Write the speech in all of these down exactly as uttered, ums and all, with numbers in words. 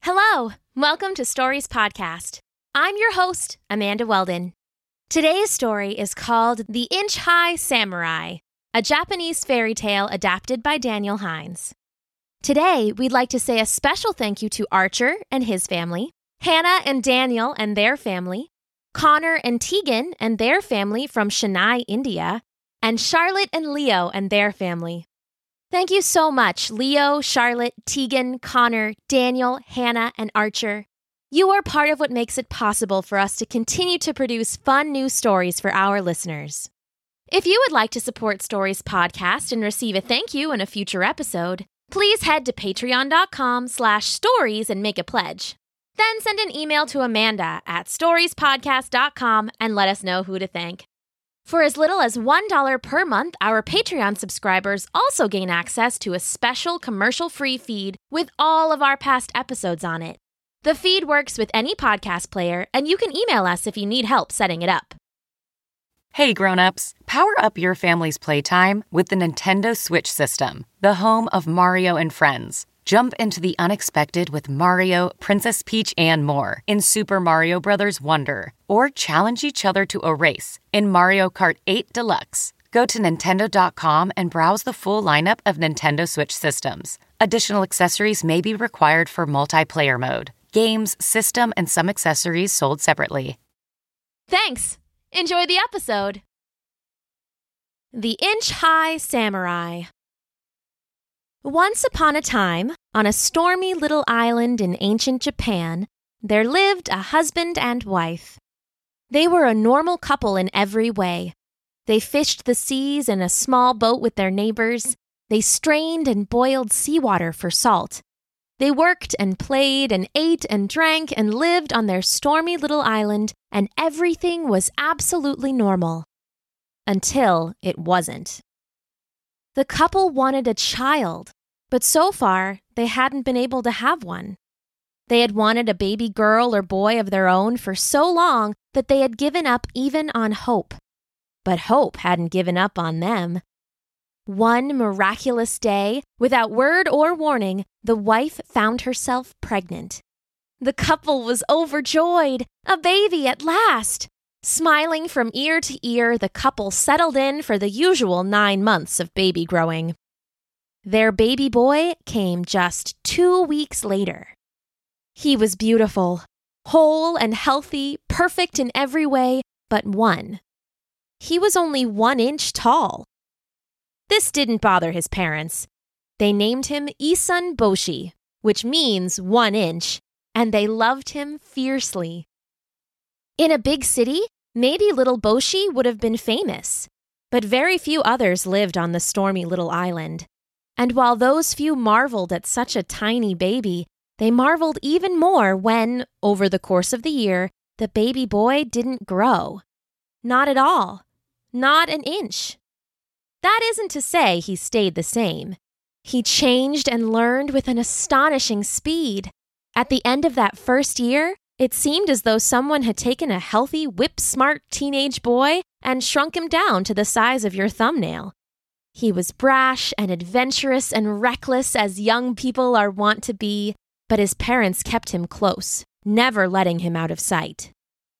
Hello, welcome to Stories Podcast. I'm your host, Amanda Weldon. Today's story is called The Inch-High Samurai, a Japanese fairy tale adapted by Daniel Hines. Today, we'd like to say a special thank you to Archer and his family, Hannah and Daniel and their family, Connor and Tegan and their family from Chennai, India, and Charlotte and Leo and their family. Thank you so much, Leo, Charlotte, Tegan, Connor, Daniel, Hannah, and Archer. You are part of what makes it possible for us to continue to produce fun new stories for our listeners. If you would like to support Stories Podcast and receive a thank you in a future episode, please head to patreon.com slash stories and make a pledge. Then send an email to Amanda at storiespodcast dot com and let us know who to thank. For as little as one dollar per month, our Patreon subscribers also gain access to a special commercial-free feed with all of our past episodes on it. The feed works with any podcast player, and you can email us if you need help setting it up. Hey grown-ups, power up your family's playtime with the Nintendo Switch system, the home of Mario and Friends. Jump into the unexpected with Mario, Princess Peach, and more in Super Mario Bros. Wonder. Or challenge each other to a race in Mario Kart eight Deluxe. Go to Nintendo dot com and browse the full lineup of Nintendo Switch systems. Additional accessories may be required for multiplayer mode. Games, system, and some accessories sold separately. Thanks! Enjoy the episode! The Inch-High Samurai. Once upon a time, on a stormy little island in ancient Japan, there lived a husband and wife. They were a normal couple in every way. They fished the seas in a small boat with their neighbors. They strained and boiled seawater for salt. They worked and played and ate and drank and lived on their stormy little island, and everything was absolutely normal. Until it wasn't. The couple wanted a child, but so far, they hadn't been able to have one. They had wanted a baby girl or boy of their own for so long that they had given up even on hope. But hope hadn't given up on them. One miraculous day, without word or warning, the wife found herself pregnant. The couple was overjoyed. A baby at last! Smiling from ear to ear, the couple settled in for the usual nine months of baby growing. Their baby boy came just two weeks later. He was beautiful, whole and healthy, perfect in every way but one. He was only one inch tall. This didn't bother his parents. They named him Isun Boshi, which means one inch, and they loved him fiercely. In a big city, maybe little Boshi would have been famous, but very few others lived on the stormy little island. And while those few marveled at such a tiny baby, they marveled even more when, over the course of the year, the baby boy didn't grow. Not at all. Not an inch. That isn't to say he stayed the same. He changed and learned with an astonishing speed. At the end of that first year, it seemed as though someone had taken a healthy, whip-smart teenage boy and shrunk him down to the size of your thumbnail. He was brash and adventurous and reckless as young people are wont to be, but his parents kept him close, never letting him out of sight.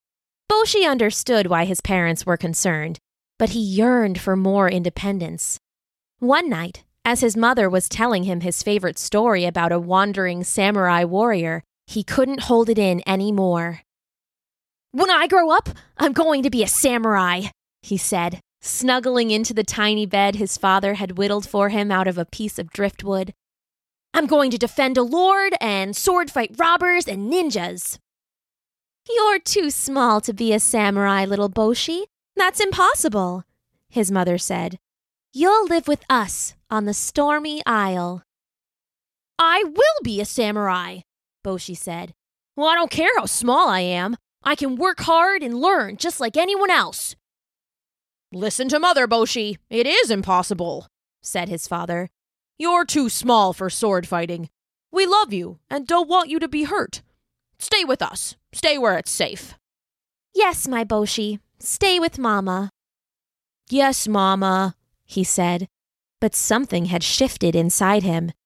Boshi understood why his parents were concerned, but he yearned for more independence. One night, as his mother was telling him his favorite story about a wandering samurai warrior, he couldn't hold it in anymore. "When I grow up, I'm going to be a samurai," he said, snuggling into the tiny bed his father had whittled for him out of a piece of driftwood. "I'm going to defend a lord and sword fight robbers and ninjas." "You're too small to be a samurai, little Boshi. That's impossible," his mother said. "You'll live with us on the stormy isle." "I will be a samurai," Boshi said. "Well, I don't care how small I am. I can work hard and learn just like anyone else." "Listen to Mother, Boshi. It is impossible," said his father. "You're too small for sword fighting. We love you and don't want you to be hurt. Stay with us. Stay where it's safe." "Yes, my Boshi. Stay with Mama." "Yes, Mama," he said, but something had shifted inside him.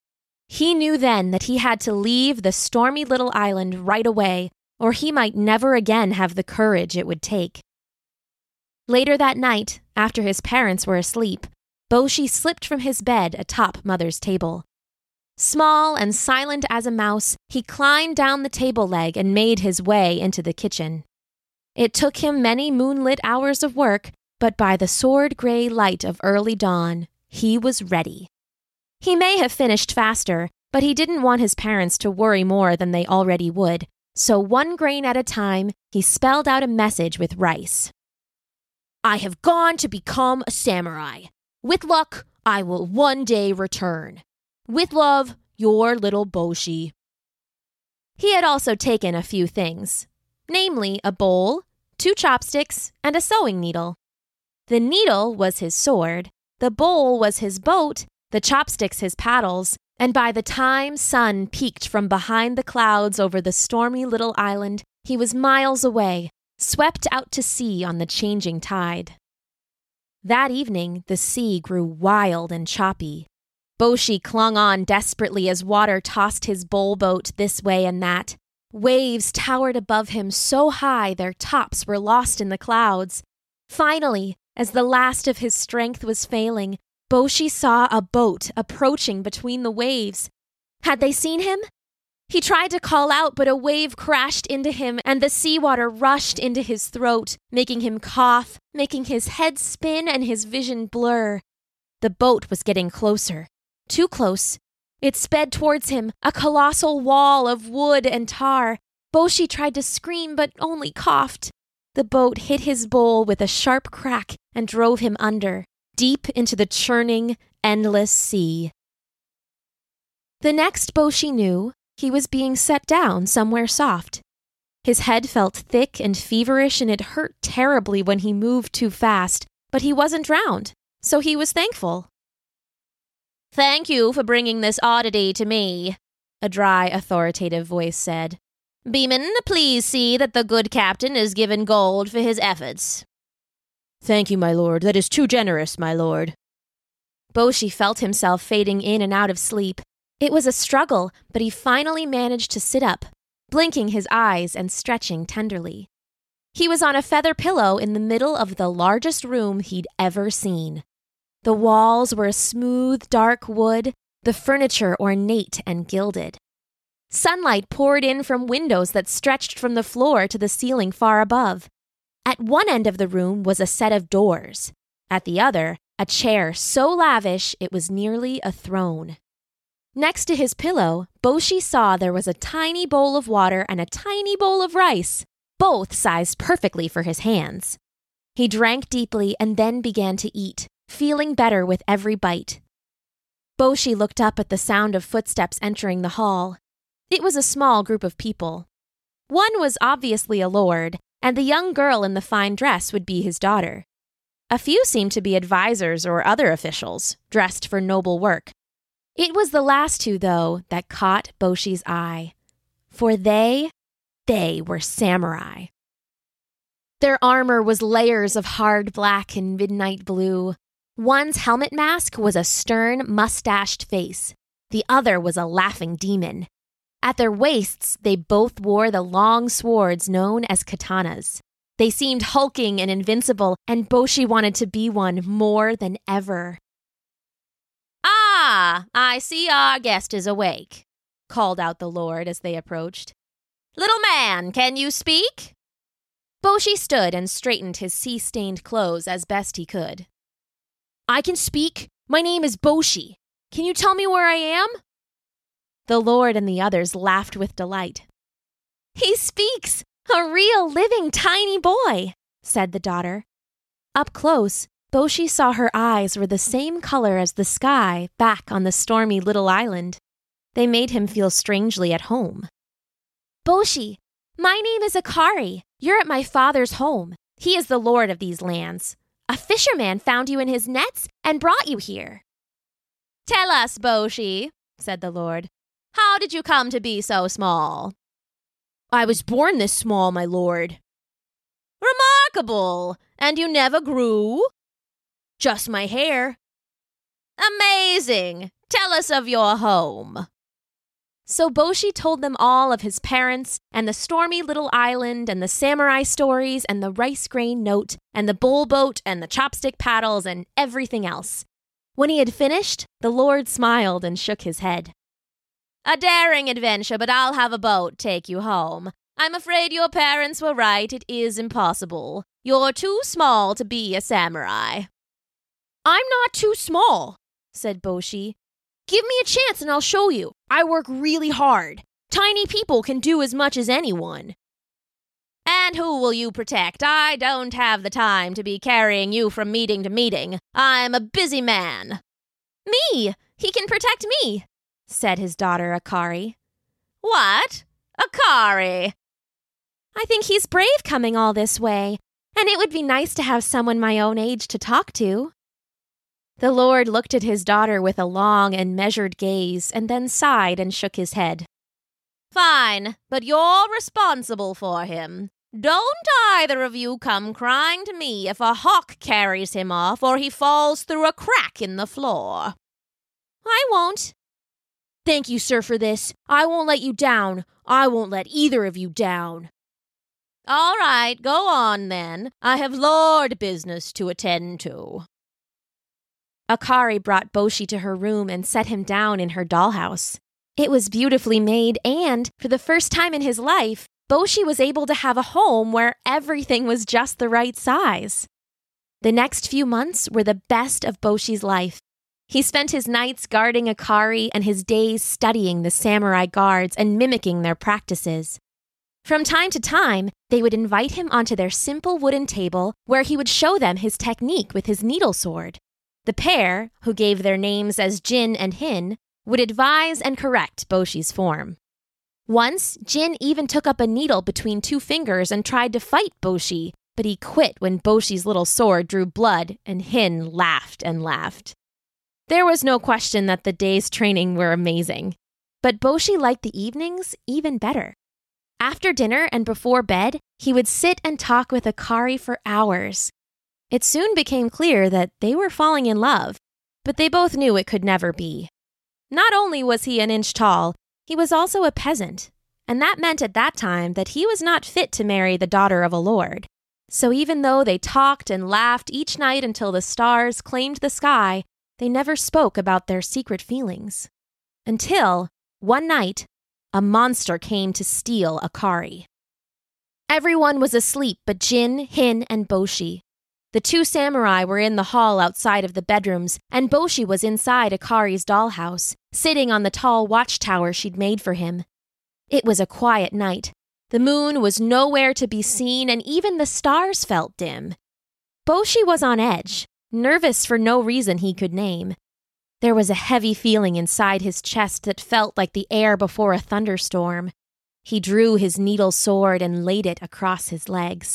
He knew then that he had to leave the stormy little island right away, or he might never again have the courage it would take. Later that night, after his parents were asleep, Boshi slipped from his bed atop Mother's table. Small and silent as a mouse, he climbed down the table leg and made his way into the kitchen. It took him many moonlit hours of work, but by the sword-gray light of early dawn, he was ready. He may have finished faster, but he didn't want his parents to worry more than they already would, so one grain at a time, he spelled out a message with rice. I have gone to become a samurai. With luck, I will one day return. With love, your little Boshi. He had also taken a few things, namely a bowl, two chopsticks, and a sewing needle. The needle was his sword, the bowl was his boat, the chopsticks his paddles, and by the time sun peeked from behind the clouds over the stormy little island, he was miles away, swept out to sea on the changing tide. That evening, the sea grew wild and choppy. Boshi clung on desperately as water tossed his bowl boat this way and that. Waves towered above him so high their tops were lost in the clouds. Finally, as the last of his strength was failing, Boshi saw a boat approaching between the waves. Had they seen him? He tried to call out, but a wave crashed into him and the seawater rushed into his throat, making him cough, making his head spin and his vision blur. The boat was getting closer. Too close. It sped towards him, a colossal wall of wood and tar. Boshi tried to scream, but only coughed. The boat hit his bowl with a sharp crack and drove him under, deep into the churning, endless sea. The next Boshi knew, he was being set down somewhere soft. His head felt thick and feverish, and it hurt terribly when he moved too fast, but he wasn't drowned, so he was thankful. Thank you for bringing this oddity to me, a dry, authoritative voice said. Beeman, please see that the good captain is given gold for his efforts. Thank you, my lord. That is too generous, my lord. Boshi felt himself fading in and out of sleep. It was a struggle, but he finally managed to sit up, blinking his eyes and stretching tenderly. He was on a feather pillow in the middle of the largest room he'd ever seen. The walls were a smooth, dark wood, the furniture ornate and gilded. Sunlight poured in from windows that stretched from the floor to the ceiling far above. At one end of the room was a set of doors. At the other, a chair so lavish it was nearly a throne. Next to his pillow, Boshi saw there was a tiny bowl of water and a tiny bowl of rice, both sized perfectly for his hands. He drank deeply and then began to eat, feeling better with every bite. Boshi looked up at the sound of footsteps entering the hall. It was a small group of people. One was obviously a lord, and the young girl in the fine dress would be his daughter. A few seemed to be advisors or other officials, dressed for noble work. It was the last two, though, that caught Boshi's eye. For they, they were samurai. Their armor was layers of hard black and midnight blue. One's helmet mask was a stern, mustached face. The other was a laughing demon. At their waists, they both wore the long swords known as katanas. They seemed hulking and invincible, and Boshi wanted to be one more than ever. Ah, I see our guest is awake, called out the lord as they approached. Little man, can you speak? Boshi stood and straightened his sea-stained clothes as best he could. I can speak. My name is Boshi. Can you tell me where I am? The lord and the others laughed with delight. He speaks! A real living tiny boy, said the daughter. Up close, Boshi saw her eyes were the same color as the sky back on the stormy little island. They made him feel strangely at home. Boshi, my name is Akari. You're at my father's home. He is the lord of these lands. A fisherman found you in his nets and brought you here. Tell us, Boshi, said the lord. How did you come to be so small? I was born this small, my lord. Remarkable! And you never grew? Just my hair. Amazing! Tell us of your home. So Boshi told them all of his parents, and the stormy little island, and the samurai stories, and the rice grain note, and the bull boat, and the chopstick paddles, and everything else. When he had finished, the Lord smiled and shook his head. "A daring adventure, but I'll have a boat take you home. I'm afraid your parents were right. It is impossible. You're too small to be a samurai." "I'm not too small," said Boshi. "Give me a chance and I'll show you. I work really hard. Tiny people can do as much as anyone." "And who will you protect? I don't have the time to be carrying you from meeting to meeting. I'm a busy man." "Me! He can protect me," said his daughter Akari. "What? Akari?" "I think he's brave coming all this way, and it would be nice to have someone my own age to talk to." The Lord looked at his daughter with a long and measured gaze, and then sighed and shook his head. "Fine, but you're responsible for him. Don't either of you come crying to me if a hawk carries him off or he falls through a crack in the floor." "I won't." "Thank you, sir, for this. I won't let you down. I won't let either of you down." "All right, go on then. I have Lord business to attend to." Akari brought Boshi to her room and set him down in her dollhouse. It was beautifully made, and, for the first time in his life, Boshi was able to have a home where everything was just the right size. The next few months were the best of Boshi's life. He spent his nights guarding Akari and his days studying the samurai guards and mimicking their practices. From time to time, they would invite him onto their simple wooden table where he would show them his technique with his needle sword. The pair, who gave their names as Jin and Hin, would advise and correct Boshi's form. Once, Jin even took up a needle between two fingers and tried to fight Boshi, but he quit when Boshi's little sword drew blood, and Hin laughed and laughed. There was no question that the day's training were amazing, but Boshi liked the evenings even better. After dinner and before bed, he would sit and talk with Akari for hours. It soon became clear that they were falling in love, but they both knew it could never be. Not only was he an inch tall, he was also a peasant, and that meant at that time that he was not fit to marry the daughter of a lord. So even though they talked and laughed each night until the stars claimed the sky, they never spoke about their secret feelings. Until, one night, a monster came to steal Akari. Everyone was asleep but Jin, Hin, and Boshi. The two samurai were in the hall outside of the bedrooms, and Boshi was inside Akari's dollhouse, sitting on the tall watchtower she'd made for him. It was a quiet night. The moon was nowhere to be seen, and even the stars felt dim. Boshi was on edge, nervous for no reason he could name. There was a heavy feeling inside his chest that felt like the air before a thunderstorm. He drew his needle sword and laid it across his legs.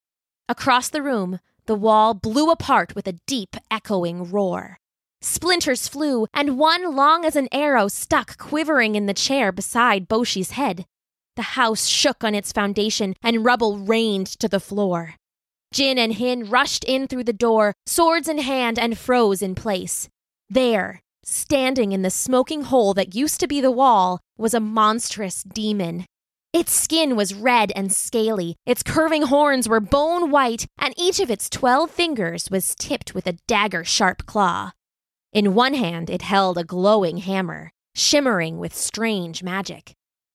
Across the room, the wall blew apart with a deep, echoing roar. Splinters flew, and one long as an arrow stuck quivering in the chair beside Boshi's head. The house shook on its foundation, and rubble rained to the floor. Jin and Hin rushed in through the door, swords in hand, and froze in place. There, standing in the smoking hole that used to be the wall, was a monstrous demon. Its skin was red and scaly, its curving horns were bone white, and each of its twelve fingers was tipped with a dagger-sharp claw. In one hand it held a glowing hammer, shimmering with strange magic.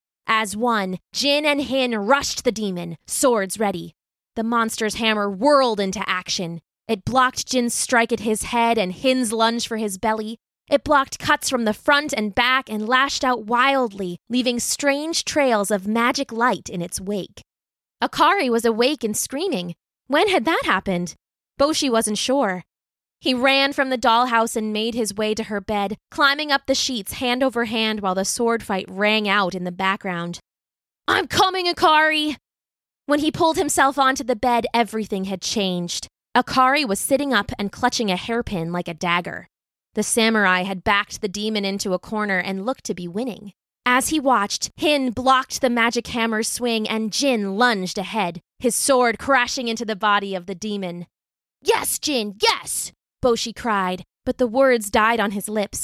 As one, Jin and Hin rushed the demon, swords ready. The monster's hammer whirled into action. It blocked Jin's strike at his head and Hin's lunge for his belly. It blocked cuts from the front and back and lashed out wildly, leaving strange trails of magic light in its wake. Akari was awake and screaming. When had that happened? Boshi wasn't sure. He ran from the dollhouse and made his way to her bed, climbing up the sheets hand over hand while the sword fight rang out in the background. "I'm coming, Akari!" When he pulled himself onto the bed, everything had changed. Akari was sitting up and clutching a hairpin like a dagger. The samurai had backed the demon into a corner and looked to be winning. As he watched, Hin blocked the magic hammer's swing and Jin lunged ahead, his sword crashing into the body of the demon. "Yes, Jin, yes!" Boshi cried, but the words died on his lips.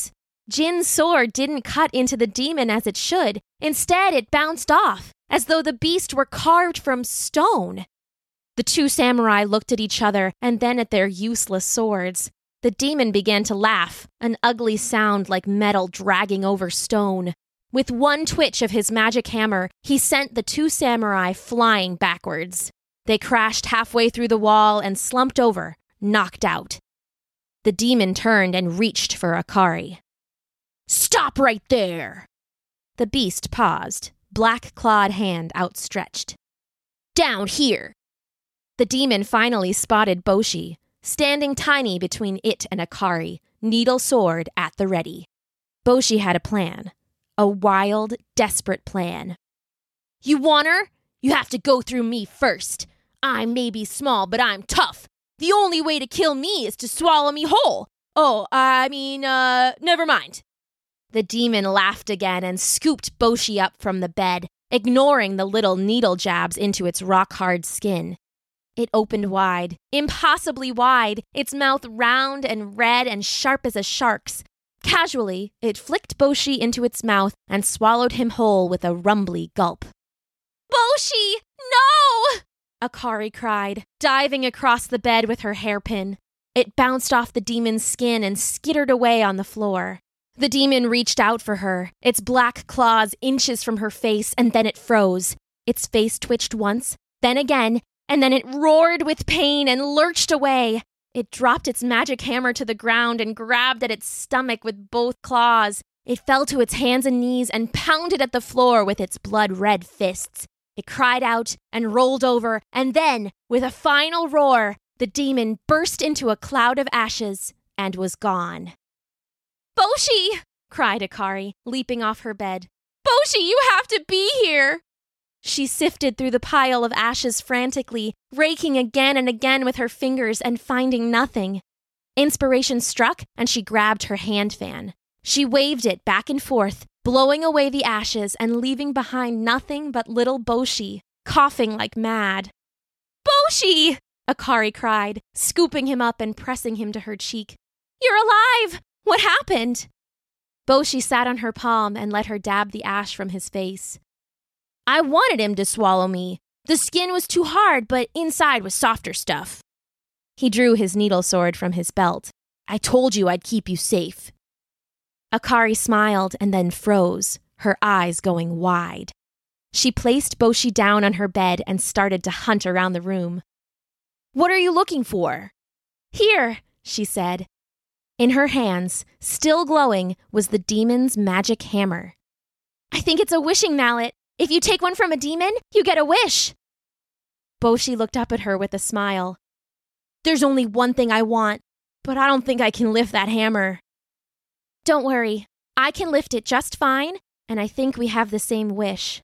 Jin's sword didn't cut into the demon as it should. Instead, it bounced off, as though the beast were carved from stone. The two samurai looked at each other and then at their useless swords. The demon began to laugh, an ugly sound like metal dragging over stone. With one twitch of his magic hammer, he sent the two samurai flying backwards. They crashed halfway through the wall and slumped over, knocked out. The demon turned and reached for Akari. "Stop right there!" The beast paused, black-clawed hand outstretched. "Down here!" The demon finally spotted Boshi, standing tiny between it and Akari, needle sword at the ready. Boshi had a plan. A wild, desperate plan. "You want her? You have to go through me first. I may be small, but I'm tough. The only way to kill me is to swallow me whole. Oh, I mean, uh, never mind." The demon laughed again and scooped Boshi up from the bed, ignoring the little needle jabs into its rock-hard skin. It opened wide, impossibly wide, its mouth round and red and sharp as a shark's. Casually, it flicked Boshi into its mouth and swallowed him whole with a rumbly gulp. "Boshi, no!" Akari cried, diving across the bed with her hairpin. It bounced off the demon's skin and skittered away on the floor. The demon reached out for her, its black claws inches from her face, and then it froze. Its face twitched once, then again, and then it roared with pain and lurched away. It dropped its magic hammer to the ground and grabbed at its stomach with both claws. It fell to its hands and knees and pounded at the floor with its blood-red fists. It cried out and rolled over, and then, with a final roar, the demon burst into a cloud of ashes and was gone. "Boshi!" cried Akari, leaping off her bed. "Boshi, you have to be here!" She sifted through the pile of ashes frantically, raking again and again with her fingers and finding nothing. Inspiration struck, and she grabbed her hand fan. She waved it back and forth, blowing away the ashes and leaving behind nothing but little Boshi, coughing like mad. "Boshi!" Akari cried, scooping him up and pressing him to her cheek. "You're alive! What happened?" Boshi sat on her palm and let her dab the ash from his face. "I wanted him to swallow me. The skin was too hard, but inside was softer stuff." He drew his needle sword from his belt. "I told you I'd keep you safe." Akari smiled and then froze, her eyes going wide. She placed Boshi down on her bed and started to hunt around the room. "What are you looking for?" "Here," she said. In her hands, still glowing, was the demon's magic hammer. "I think it's a wishing mallet. If you take one from a demon, you get a wish." Boshi looked up at her with a smile. "There's only one thing I want, but I don't think I can lift that hammer." "Don't worry, I can lift it just fine, and I think we have the same wish."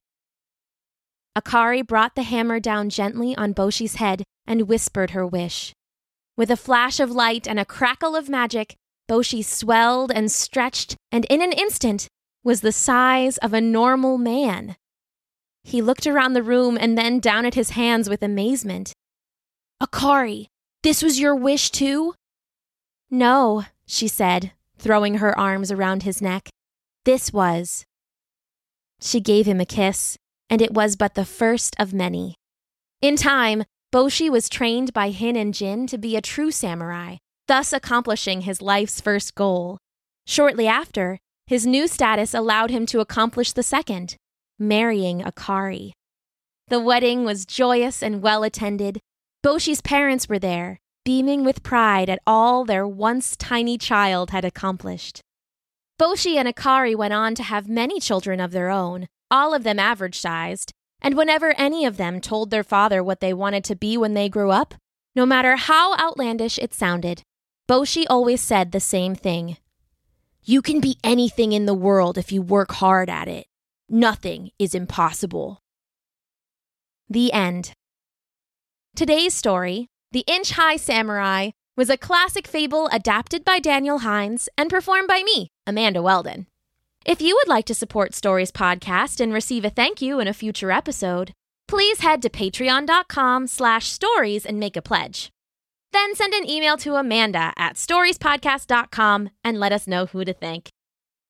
Akari brought the hammer down gently on Boshi's head and whispered her wish. With a flash of light and a crackle of magic, Boshi swelled and stretched, and in an instant was the size of a normal man. He looked around the room and then down at his hands with amazement. "Akari, this was your wish too?" "No," she said, throwing her arms around his neck. "This was." She gave him a kiss, and it was but the first of many. In time, Boshi was trained by Hin and Jin to be a true samurai, thus accomplishing his life's first goal. Shortly after, his new status allowed him to accomplish the second, marrying Akari. The wedding was joyous and well-attended. Boshi's parents were there, beaming with pride at all their once tiny child had accomplished. Boshi and Akari went on to have many children of their own, all of them average-sized, and whenever any of them told their father what they wanted to be when they grew up, no matter how outlandish it sounded, Boshi always said the same thing. "You can be anything in the world if you work hard at it. Nothing is impossible." The end. Today's story, The Inch-High Samurai, was a classic fable adapted by Daniel Hines and performed by me, Amanda Weldon. If you would like to support Stories Podcast and receive a thank you in a future episode, please head to patreon.com slash stories and make a pledge. Then send an email to Amanda at storiespodcast dot com and let us know who to thank.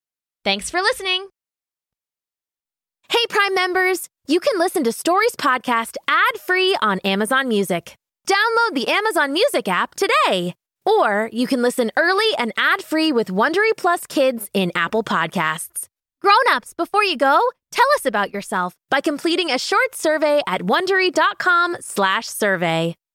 Thanks for listening. Hey, Prime members, you can listen to Stories Podcast ad-free on Amazon Music. Download the Amazon Music app today. Or you can listen early and ad-free with Wondery Plus Kids in Apple Podcasts. Grown-ups, before you go, tell us about yourself by completing a short survey at wondery dot com slash survey.